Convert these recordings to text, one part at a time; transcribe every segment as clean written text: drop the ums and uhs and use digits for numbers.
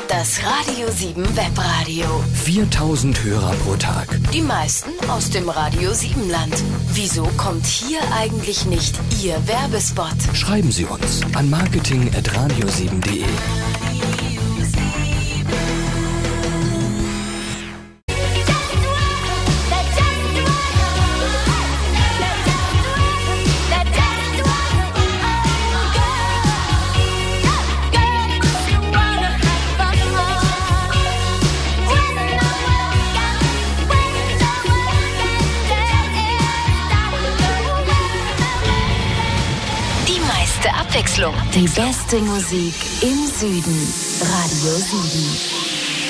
Das Radio 7 Webradio. 4000 Hörer pro Tag. Die meisten aus dem Radio 7 Land. Wieso kommt hier eigentlich nicht Ihr Werbespot? Schreiben Sie uns an marketing@radio7.de. Abwechslung. Die beste Musik im Süden. Radio 7.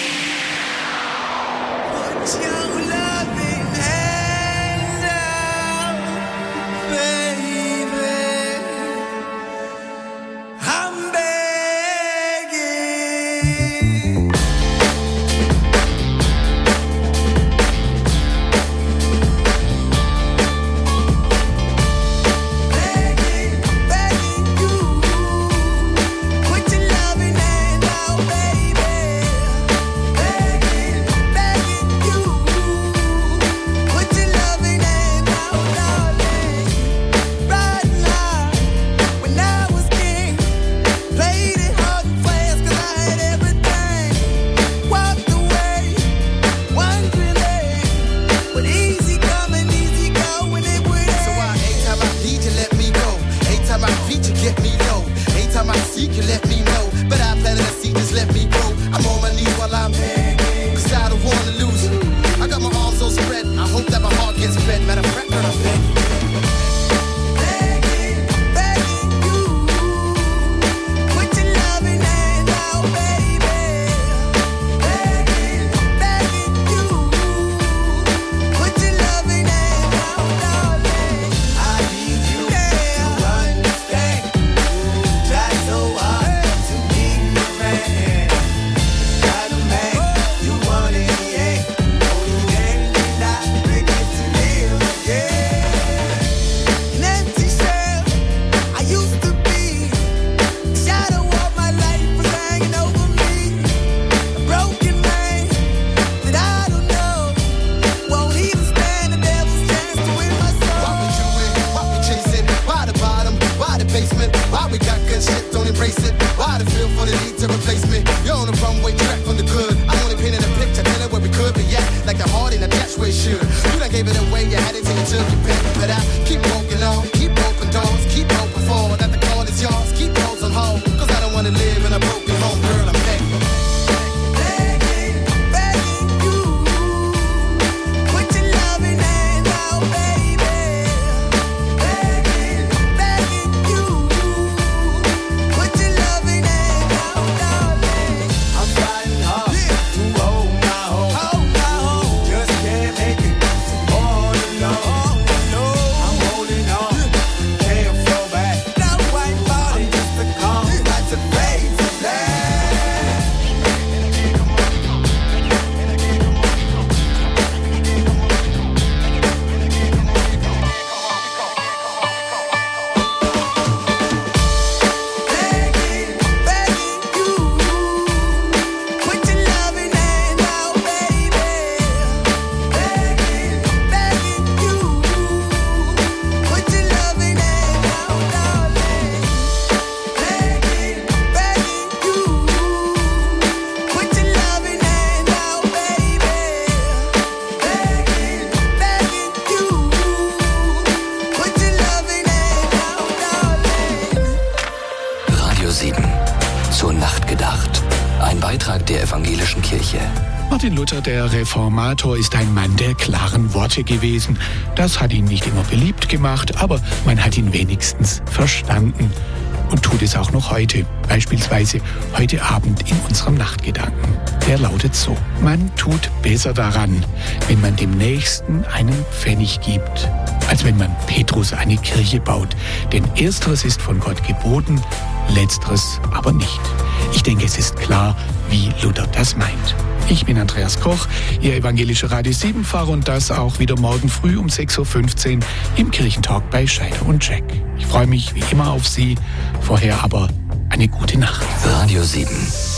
Martin Luther, der Reformator, ist ein Mann der klaren Worte gewesen. Das hat ihn nicht immer beliebt gemacht, aber man hat ihn wenigstens verstanden. Und tut es auch noch heute. Beispielsweise heute Abend in unserem Nachtgedanken. Der lautet so: Man tut besser daran, wenn man dem Nächsten einen Pfennig gibt, als wenn man Petrus eine Kirche baut. Denn ersteres ist von Gott geboten, letzteres aber nicht. Ich denke, es ist klar, wie Luther das meint. Ich bin Andreas Koch, Ihr evangelischer Radio 7-Fahrer, und das auch wieder morgen früh um 6.15 Uhr im Kirchentalk bei Scheider und Jack. Ich freue mich wie immer auf Sie. Vorher aber eine gute Nacht. Radio 7.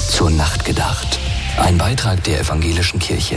Zur Nacht gedacht. Ein Beitrag der Evangelischen Kirche.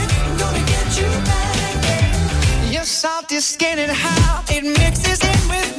Skin and how it mixes in with